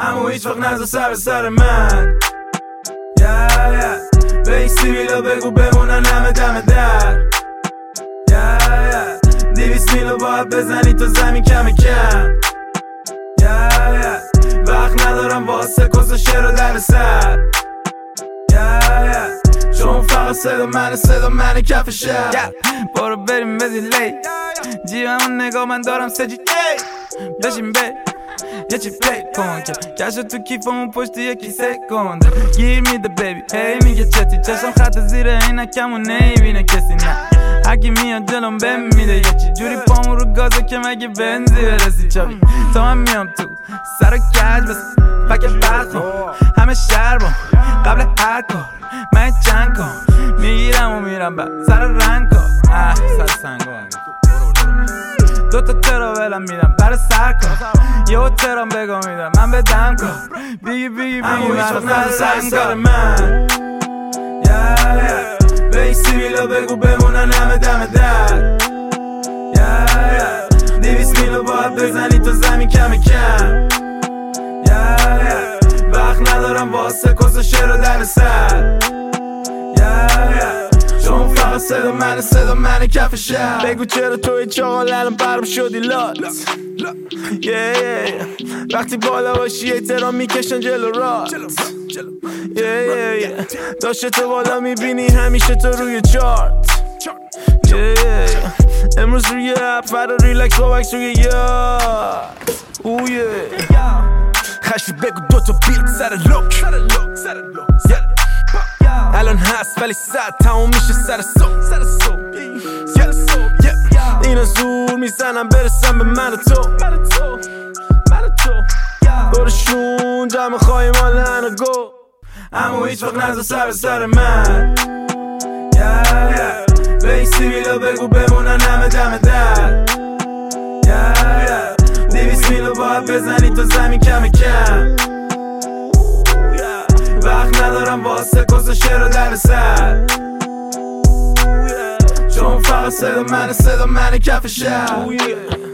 اما هیچ وقت نذار سر من. به این سیبیلا بگو بمونن همه دم در. 200 میلو باید بزنی تو زمین کم وقت ندارم واسه کس و شعر و در سر. چون فقط صدا منه کف شهر. برو بریم به دیلی جیبمون نگاه من دارم سجی بشین یه چی پلی کن که کشو تو کیفمون پشت یکی سکند. گیر میده بیبی هی میگه چتی چشم خط زیر عینکمون نمیبینه کسی نه. هرکی میاد جلوم بهم میده یه چی جوری پامون رو گازه که مگه بنزی برسی چابی. تا من میام تو سر و کج بس پک برخون همه شربم قبل هر کار من چند کن میگیرم و میرم بعد سر رنگ کن سر سنگان دوتا تراولم میدم برای سر کن یه ترام بگو میدم من بدم کن بیگی من سر من. به این سیبیلا بگو بمونن همه دم در. 200 میلو باید بزنی تو زمین کم وقت ندارم واسه کس و شعر و در سر. چون فقط صدا منه کف شهر. بگو چرا توی چاقال الان برم شدی لات. وقتی بالا باشی احترام میکشن جلو رات. داشته تو بالا میبینی همیشه تو روی چارت. امروز روی اپ فردا ریلکس با وکس روی یاد. خشی بگو دوتا بیت سر لوک. الان هست ولی ساعت تموم میشه سر صبح. اینا زور میزنم برسم به من و تو. برشون جمع خواهی مال هنو گو. اما هیچ وقت نذار سر من. به این سیبیلا بگو بمونن همه دم در. 200 میلو باید بزنی تو زمین کم وقت ندارم واسه کس و شعر و در سر. چون فقط صدا منه کف شهر.